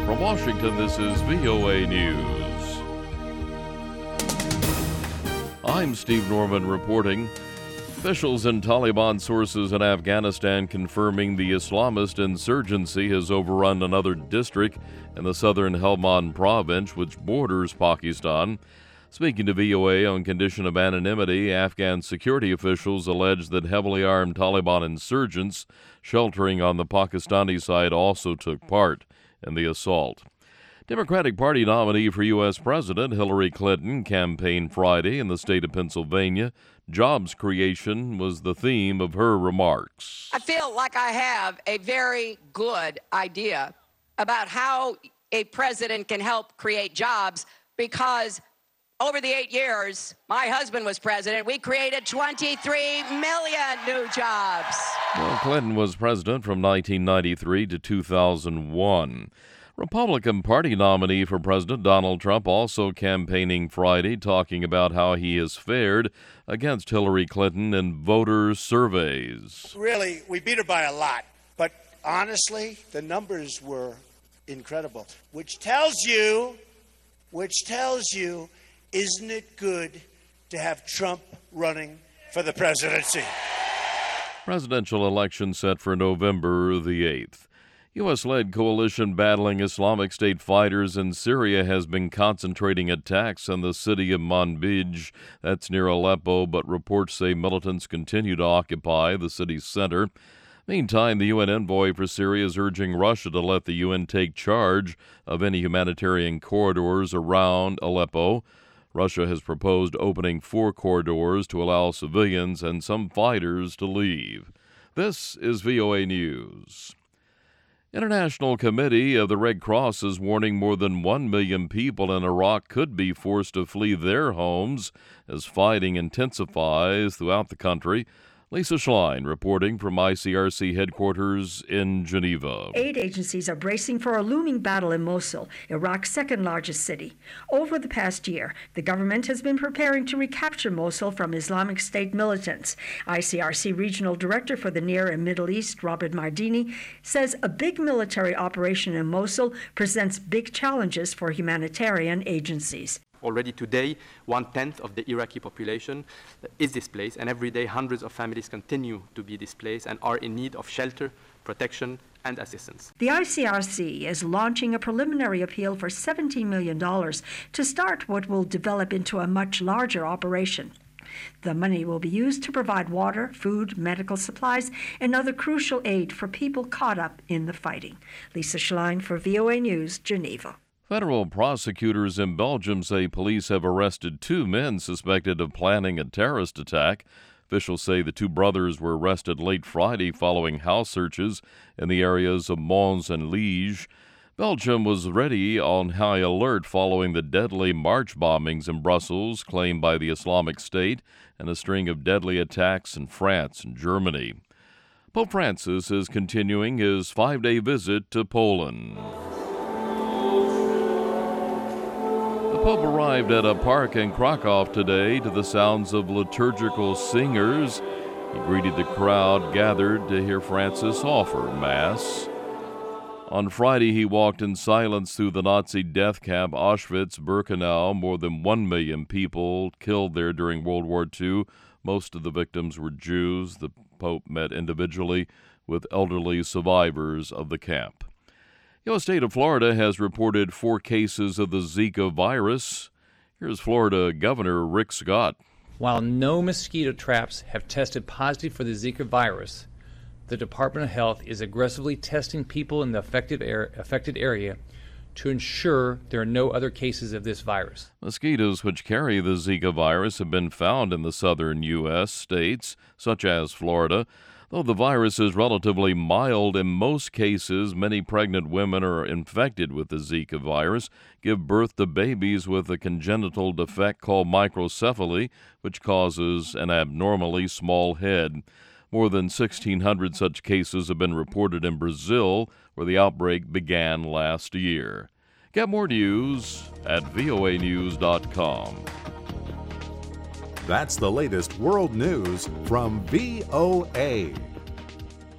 From Washington, this is VOA News. I'm Steve Norman reporting. Officials and Taliban sources in Afghanistan confirming the Islamist insurgency has overrun another district in the southern Helmand province, which borders Pakistan. Speaking to VOA on condition of anonymity, Afghan security officials allege that heavily armed Taliban insurgents sheltering on the Pakistani side also took part in the assault. Democratic Party nominee for U.S. President Hillary Clinton campaigned Friday in the state of Pennsylvania. Jobs creation was the theme of her remarks. I feel like I have a very good idea about how a president can help create jobs because over the 8 years my husband was president, we created 23 million new jobs. Well, Clinton was president from 1993 to 2001. Republican Party nominee for President Donald Trump also campaigning Friday, talking about how he has fared against Hillary Clinton in voter surveys. Really, we beat her by a lot, but honestly, the numbers were incredible, which tells you, isn't it good to have Trump running for the presidency? Presidential election set for November the 8th. U.S.-led coalition battling Islamic State fighters in Syria has been concentrating attacks on the city of Manbij, that's near Aleppo, but reports say militants continue to occupy the city's center. Meantime, the UN envoy for Syria is urging Russia to let the UN take charge of any humanitarian corridors around Aleppo. Russia has proposed opening 4 corridors to allow civilians and some fighters to leave. This is VOA News. International Committee of the Red Cross is warning more than 1 million people in Iraq could be forced to flee their homes as fighting intensifies throughout the country. Lisa Schlein reporting from ICRC headquarters in Geneva. Aid agencies are bracing for a looming battle in Mosul, Iraq's second largest city. Over the past year, the government has been preparing to recapture Mosul from Islamic State militants. ICRC Regional Director for the Near and Middle East, Robert Mardini, says a big military operation in Mosul presents big challenges for humanitarian agencies. Already today, 1/10 of the Iraqi population is displaced, and every day hundreds of families continue to be displaced and are in need of shelter, protection, and assistance. The ICRC is launching a preliminary appeal for $17 million to start what will develop into a much larger operation. The money will be used to provide water, food, medical supplies, and other crucial aid for people caught up in the fighting. Lisa Schlein for VOA News, Geneva. Federal prosecutors in Belgium say police have arrested 2 men suspected of planning a terrorist attack. Officials say the 2 brothers were arrested late Friday following house searches in the areas of Mons and Liege. Belgium was ready on high alert following the deadly March bombings in Brussels claimed by the Islamic State and a string of deadly attacks in France and Germany. Pope Francis is continuing his 5-day visit to Poland. The Pope arrived at a park in Krakow today to the sounds of liturgical singers. He greeted the crowd gathered to hear Francis offer Mass. On Friday, he walked in silence through the Nazi death camp Auschwitz-Birkenau. More than 1 million people killed there during World War II. Most of the victims were Jews. The Pope met individually with elderly survivors of the camp. The state of Florida has reported 4 cases of the Zika virus. Here's Florida Governor Rick Scott. While no mosquito traps have tested positive for the Zika virus, the Department of Health is aggressively testing people in the affected area to ensure there are no other cases of this virus. Mosquitoes which carry the Zika virus have been found in the southern U.S. states, such as Florida. Though the virus is relatively mild in most cases, many pregnant women are infected with the Zika virus, give birth to babies with a congenital defect called microcephaly, which causes an abnormally small head. More than 1,600 such cases have been reported in Brazil, where the outbreak began last year. Get more news at voanews.com. That's the latest world news from VOA.